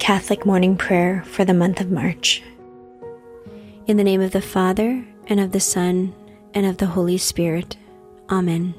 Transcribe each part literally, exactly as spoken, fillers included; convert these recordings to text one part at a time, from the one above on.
Catholic Morning Prayer for the month of March. In the name of the Father, and of the Son, and of the Holy Spirit. Amen.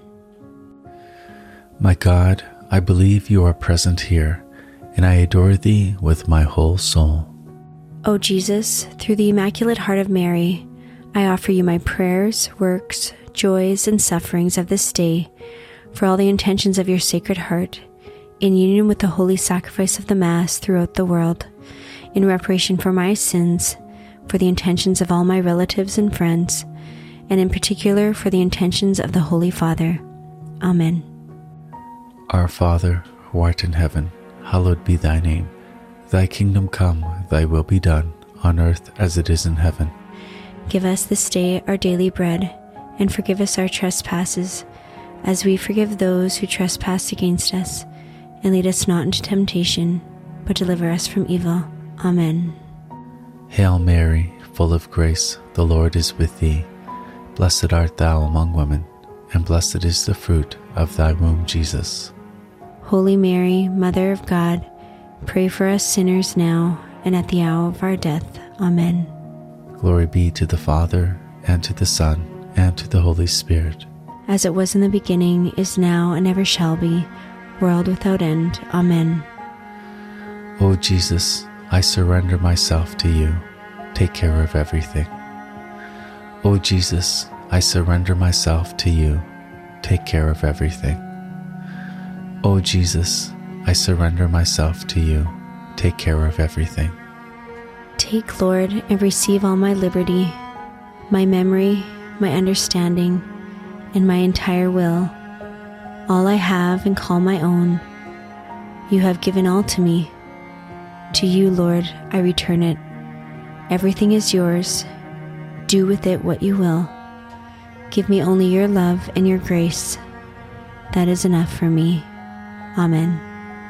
My God, I believe you are present here, and I adore thee with my whole soul. O Jesus, through the Immaculate Heart of Mary, I offer you my prayers, works, joys, and sufferings of this day, for all the intentions of your Sacred Heart, in union with the holy sacrifice of the Mass throughout the world, in reparation for my sins, for the intentions of all my relatives and friends, and in particular for the intentions of the Holy Father. Amen. Our Father, who art in heaven, hallowed be thy name. Thy kingdom come, thy will be done, on earth as it is in heaven. Give us this day our daily bread, and forgive us our trespasses, as we forgive those who trespass against us. And lead us not into temptation, but deliver us from evil. Amen. Hail Mary, full of grace, the Lord is with thee. Blessed art thou among women, and blessed is the fruit of thy womb, Jesus. Holy Mary, Mother of God, pray for us sinners now and at the hour of our death. Amen. Glory be to the Father, and to the Son, and to the Holy Spirit. As it was in the beginning, is now, and ever shall be, world without end. Amen. O Jesus, I surrender myself to you. Take care of everything. O Jesus, I surrender myself to you. Take care of everything. O Jesus, I surrender myself to you. Take care of everything. Take, Lord, and receive all my liberty, my memory, my understanding, and my entire will, all I have and call my own. You have given all to me. To you, Lord, I return it. Everything is yours. Do with it what you will. Give me only your love and your grace. That is enough for me. Amen.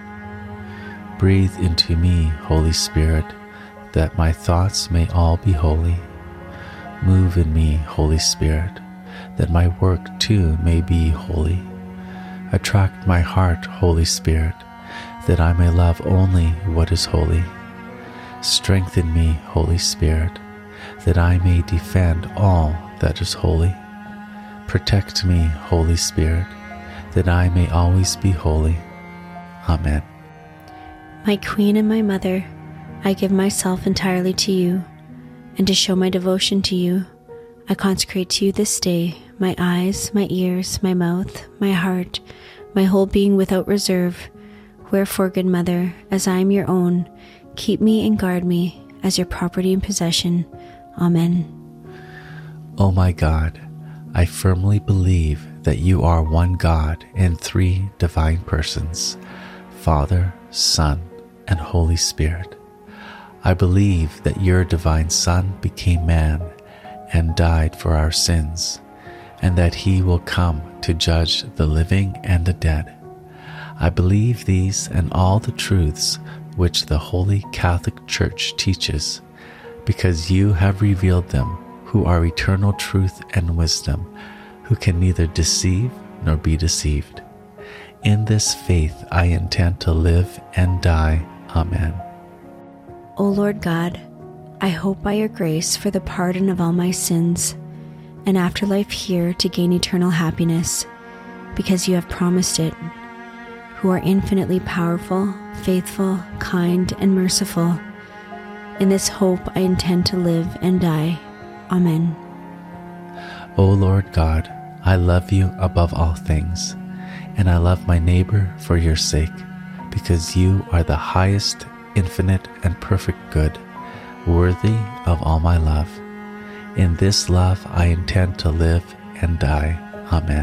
Breathe into me, Holy Spirit, that my thoughts may all be holy. Move in me, Holy Spirit, that my work too may be holy. Attract my heart, Holy Spirit, that I may love only what is holy. Strengthen me, Holy Spirit, that I may defend all that is holy. Protect me, Holy Spirit, that I may always be holy. Amen. My Queen and my Mother, I give myself entirely to you, and to show my devotion to you, I consecrate to you this day my eyes, my ears, my mouth, my heart, my whole being without reserve. Wherefore, good Mother, as I am your own, keep me and guard me as your property and possession. Amen. O my God, I firmly believe that you are one God in three divine persons, Father, Son, and Holy Spirit. I believe that your divine Son became man and died for our sins, and that he will come to judge the living and the dead. I believe these and all the truths which the Holy Catholic Church teaches, because you have revealed them, who are eternal truth and wisdom, who can neither deceive nor be deceived. In this faith I intend to live and die. Amen. O Lord God, I hope by your grace for the pardon of all my sins, and afterlife here to gain eternal happiness, because you have promised it, who are infinitely powerful, faithful, kind, and merciful. In this hope I intend to live and die. Amen. O Lord God, I love you above all things, and I love my neighbor for your sake, because you are the highest, infinite, and perfect good, worthy of all my love. In this love I intend to live and die. Amen.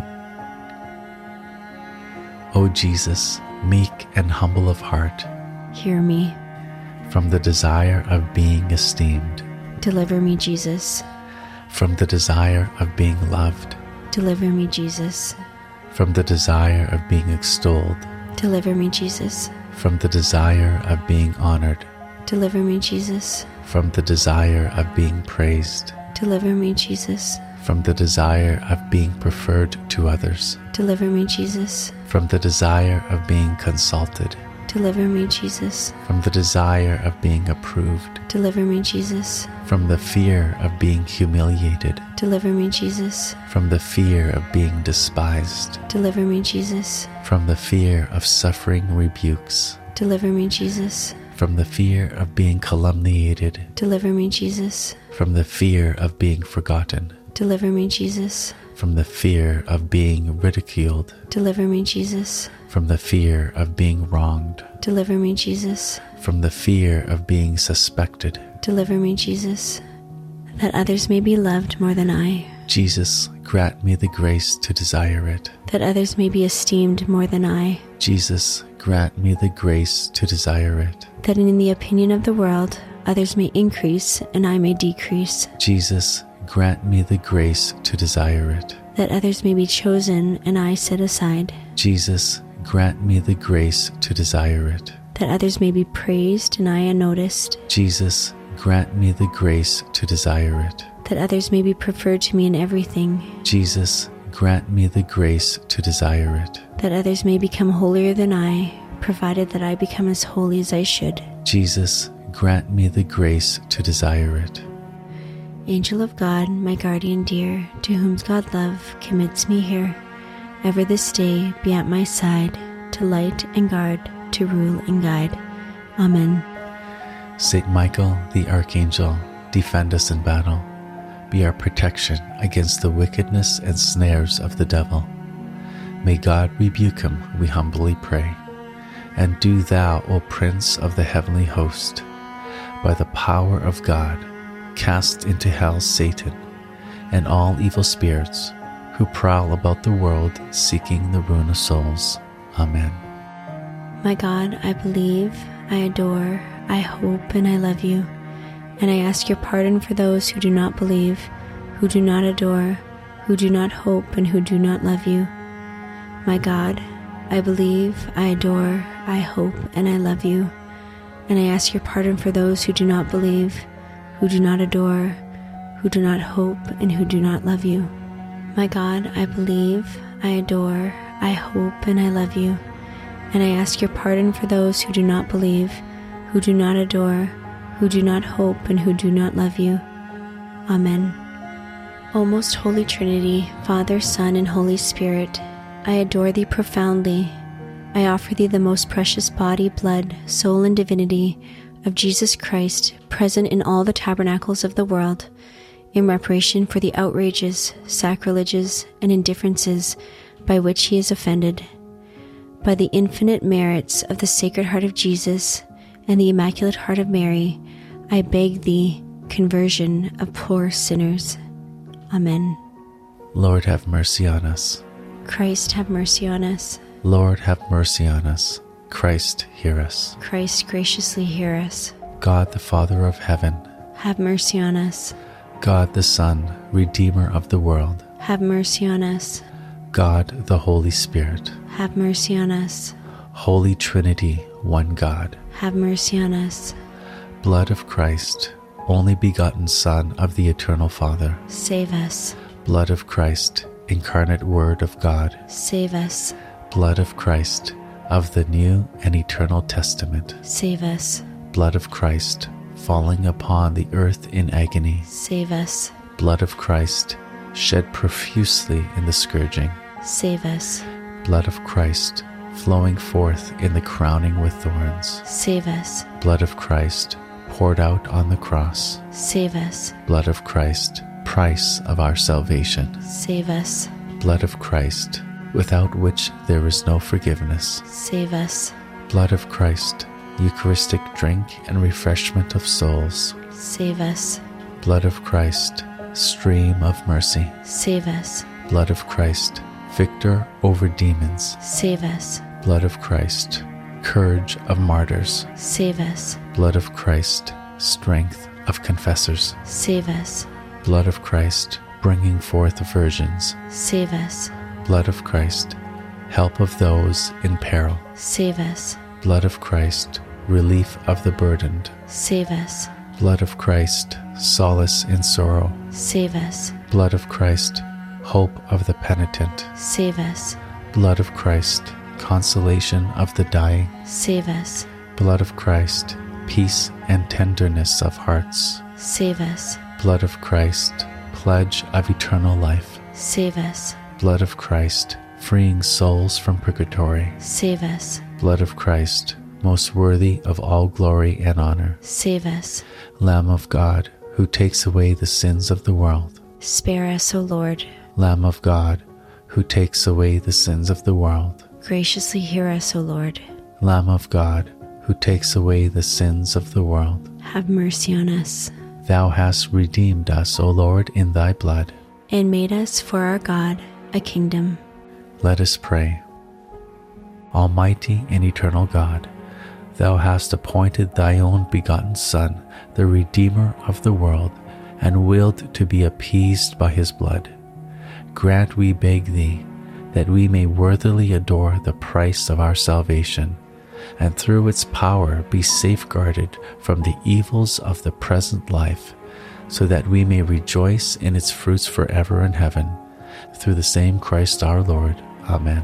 O Jesus, meek and humble of heart, hear me. From the desire of being esteemed, deliver me, Jesus. From the desire of being loved, deliver me, Jesus. From the desire of being extolled, deliver me, Jesus. From the desire of being honored, deliver me, Jesus. From the desire of being praised, deliver me, Jesus. From the desire of being preferred to others, deliver me, Jesus. From the desire of being consulted, Deliver me, Jesus. From the desire of being approved. Deliver me, Jesus. From the fear of being humiliated. Deliver me, Jesus. From the fear of being despised. Deliver me, Jesus. From the fear of suffering rebukes. Deliver me, Jesus. From the fear of being calumniated. Deliver me, Jesus. From the fear of being forgotten. Deliver me, Jesus. From the fear of being ridiculed. Deliver me, Jesus. From the fear of being wronged. Deliver me, Jesus. From the fear of being suspected. Deliver me, Jesus. That others may be loved more than I. Jesus, grant me the grace to desire it. That others may be esteemed more than I. Jesus, grant me the grace to desire it. That in the opinion of the world, others may increase and I may decrease. Jesus, grant me the grace to desire it. That others may be chosen and I set aside. Jesus, grant me the grace to desire it. That others may be praised and I unnoticed. Jesus, grant me the grace to desire it. That others may be preferred to me in everything. Jesus, grant me the grace to desire it. That others may become holier than I, provided that I become as holy as I should. Jesus, grant me the grace to desire it. Angel of God, my guardian dear, to whom God love commits me here, ever this day be at my side, to light and guard, to rule and guide. Amen. Saint Michael, the Archangel, defend us in battle. Be our protection against the wickedness and snares of the devil. May God rebuke him, we humbly pray. And do thou, O Prince of the heavenly host, by the power of God, cast into hell Satan and all evil spirits who prowl about the world seeking the ruin of souls. Amen. My God, I believe, I adore, I hope, and I love you. And I ask your pardon for those who do not believe, who do not adore, who do not hope, and who do not love you. My God, I believe, I adore, I hope, and I love you. And I ask your pardon for those who do not believe, who do not adore, who do not hope, and who do not love you. My God, I believe, I adore, I hope, and I love you. And I ask your pardon for those who do not believe, who do not adore, who do not hope, and who do not love you. Amen. O most Holy Trinity, Father, Son, and Holy Spirit, I adore thee profoundly. I offer thee the most precious body, blood, soul, and divinity of Jesus Christ, present in all the tabernacles of the world, in reparation for the outrages, sacrileges, and indifferences by which he is offended. By the infinite merits of the Sacred Heart of Jesus and the Immaculate Heart of Mary, I beg thee, conversion of poor sinners. Amen. Lord, have mercy on us. Christ, have mercy on us. Lord, have mercy on us. Christ, hear us. Christ, graciously hear us. God, the Father of heaven, have mercy on us. God, the Son, Redeemer of the world, have mercy on us. God, the Holy Spirit, have mercy on us. Holy Trinity, one God, have mercy on us. Blood of Christ, only begotten Son of the Eternal Father, save us. Blood of Christ, incarnate Word of God, save us. Blood of Christ, of the New and Eternal Testament, save us. Blood of Christ, falling upon the earth in agony, save us. Blood of Christ, shed profusely in the scourging, save us. Blood of Christ, flowing forth in the crowning with thorns, save us. Blood of Christ, poured out on the cross, save us. Blood of Christ, price of our salvation, save us. Blood of Christ, without which there is no forgiveness, save us. Blood of Christ, Eucharistic drink and refreshment of souls, save us. Blood of Christ, stream of mercy, save us. Blood of Christ, victor over demons, save us. Blood of Christ, courage of martyrs, save us. Blood of Christ, strength of confessors, save us. Blood of Christ, bringing forth virgins, save us. Blood of Christ, help of those in peril, save us. Blood of Christ, relief of the burdened, save us. Blood of Christ, solace in sorrow, save us. Blood of Christ, hope of the penitent, save us. Blood of Christ, consolation of the dying, save us. blood of Christ, peace and tenderness of hearts, Save us. blood of Christ, pledge of eternal life, Save us. blood of Christ, freeing souls from purgatory, Save us. blood of Christ, most worthy of all glory and honor, Save us. Lamb of God, who takes away the sins of the world, Spare us, O Lord. Lamb of God, who takes away the sins of the world, Graciously hear us, O Lord. Lamb of God, who takes away the sins of the world. Have mercy on us, Thou hast redeemed us, O Lord, in thy blood. and made us for our God a kingdom. Let us pray. Almighty and eternal God, thou hast appointed thy own begotten Son, the Redeemer of the world, and willed to be appeased by his blood. Grant, we beg thee, that we may worthily adore the price of our salvation, and through its power be safeguarded from the evils of the present life, so that we may rejoice in its fruits forever in heaven. Through the same Christ our Lord. Amen.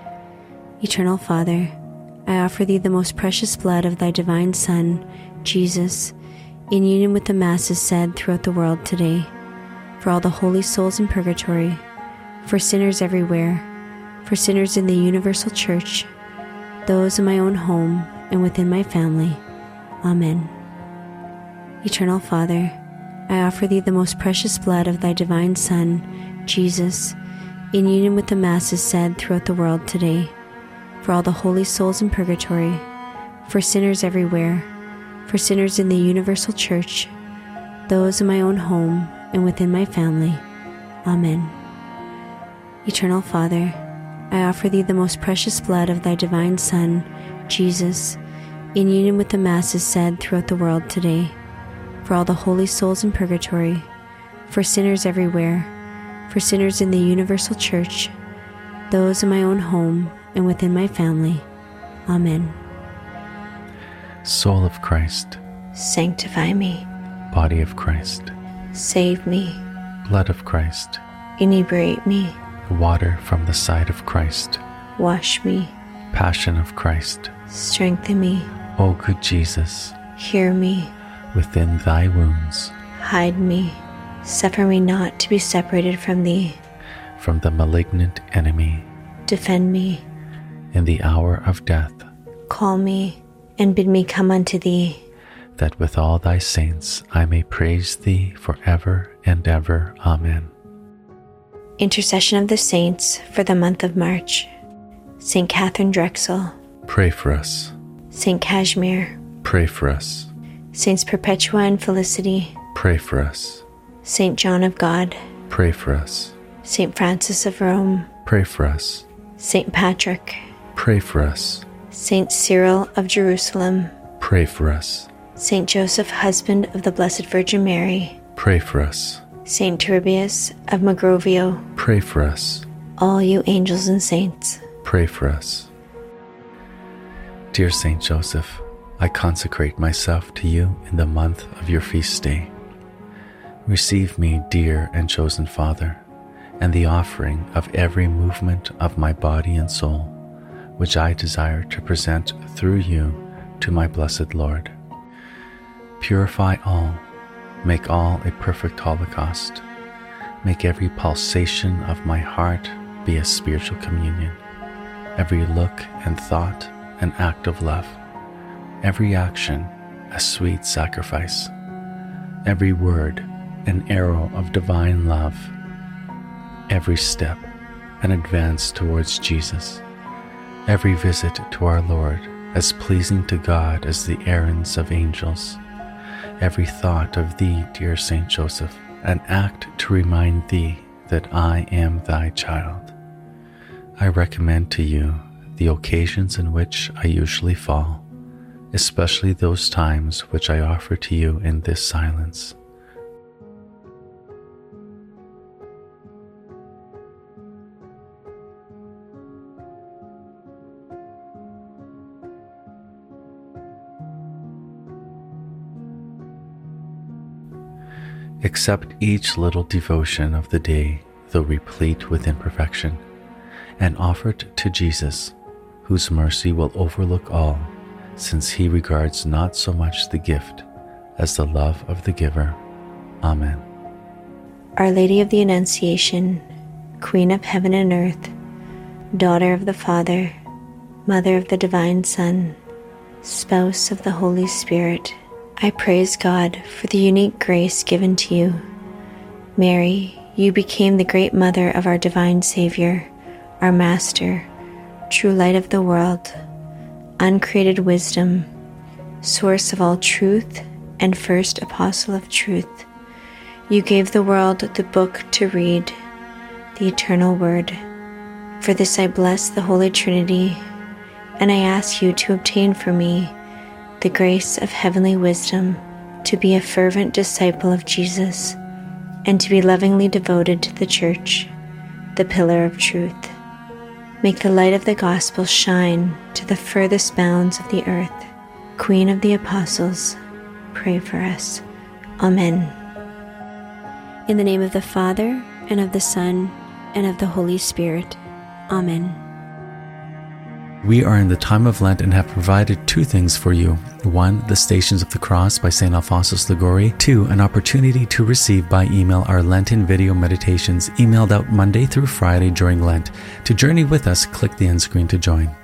Eternal Father, I offer thee the most precious blood of thy divine Son, Jesus, in union with the Masses said throughout the world today, for all the holy souls in purgatory, for sinners everywhere, for sinners in the universal church, those in my own home and within my family. Amen. Eternal Father, I offer thee the most precious blood of thy divine Son, Jesus, in union with the Masses said throughout the world today, for all the holy souls in purgatory, for sinners everywhere, for sinners in the universal church, those in my own home and within my family. Amen. Eternal Father, I offer thee the most precious blood of thy divine Son, Jesus, in union with the Masses said throughout the world today, for all the holy souls in purgatory, for sinners everywhere, for sinners in the universal church, those in my own home and within my family. Amen. Soul of Christ, Sanctify me, body of Christ, save me, blood of Christ, inebriate me, water from the side of Christ, wash me, passion of Christ. strengthen me, O good Jesus, hear me, within thy wounds, hide me, suffer me not to be separated from thee, from the malignant enemy, defend me, in the hour of death, call me, and bid me come unto thee. that with all thy saints I may praise thee forever and ever. Amen. Intercession of the Saints for the month of March. Saint Catherine Drexel, Pray for us. Saint Casimir, Pray for us. Saints Perpetua and Felicity, Pray for us. Saint John of God, Pray for us. Saint Francis of Rome, Pray for us. Saint Patrick, Pray for us. Saint Cyril of Jerusalem, Pray for us. Saint Joseph, husband of the Blessed Virgin Mary, Pray for us. Saint Turbius of Magrovio, Pray for us. all you angels and saints. Pray for us. Dear Saint Joseph, I consecrate myself to you in the month of your feast day. Receive me, dear and chosen Father, and the offering of every movement of my body and soul, which I desire to present through you to my blessed Lord. Purify all, make all a perfect holocaust. Make every pulsation of my heart be a spiritual communion, every look and thought an act of love, every action a sweet sacrifice, every word an arrow of divine love, every step an advance towards Jesus, every visit to our Lord as pleasing to God as the errands of angels, every thought of thee, dear Saint Joseph, an act to remind thee that I am thy child. I recommend to you the occasions in which I usually fall, especially those times which I offer to you in this silence. Accept each little devotion of the day, though replete with imperfection, and offer it to Jesus, whose mercy will overlook all, since he regards not so much the gift as the love of the giver. Amen. Our Lady of the Annunciation, Queen of heaven and earth, Daughter of the Father, Mother of the Divine Son, Spouse of the Holy Spirit, I praise God for the unique grace given to you. Mary, you became the great mother of our divine Savior, our Master, true light of the world, uncreated wisdom, source of all truth, and first apostle of truth. You gave the world the book to read, the eternal word. For this I bless the Holy Trinity, and I ask you to obtain for me the grace of heavenly wisdom to be a fervent disciple of Jesus and to be lovingly devoted to the Church, the pillar of truth. Make the light of the gospel shine to the furthest bounds of the earth. Queen of the Apostles, pray for us. Amen. In the name of the Father, and of the Son, and of the Holy Spirit. Amen. We are in the time of Lent and have provided two things for you. One, the Stations of the Cross by Saint Alphonsus Liguori. Two, an opportunity to receive by email our Lenten video meditations emailed out Monday through Friday during Lent. To journey with us, click the end screen to join.